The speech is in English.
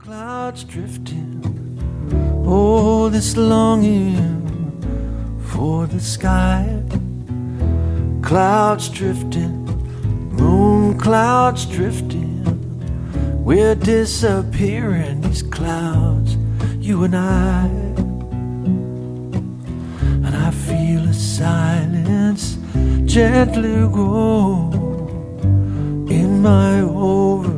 Clouds drifting, oh, this longing for the sky. Clouds drifting, moon clouds drifting. We're disappearing, these clouds, you and I. And I feel a silence gently grow in my over